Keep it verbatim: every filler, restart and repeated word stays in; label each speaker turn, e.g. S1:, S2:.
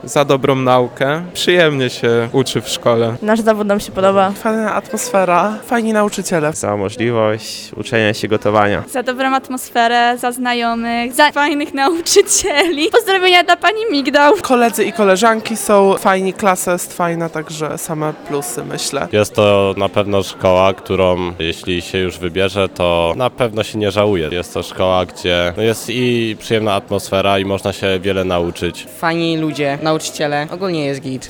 S1: Za dobrą naukę. Przyjemnie się uczy w szkole.
S2: Nasz zawód nam się podoba.
S3: Fajna atmosfera, fajni nauczyciele.
S4: Za możliwość uczenia się gotowania.
S5: Za dobrą atmosferę, za znajomych, za fajnych nauczycieli. Pozdrowienia dla pani Migdał.
S3: Koledzy i koleżanki są fajni, klasa jest fajna, także same plusy myślę.
S6: Jest to na pewno szkoła, którą jeśli się już wybierze, to na pewno się nie żałuje. Jest to szkoła, gdzie jest i przyjemna atmosfera i można się wiele nauczyć.
S7: Fajni ludzie, nauczyciele, ogólnie jest git.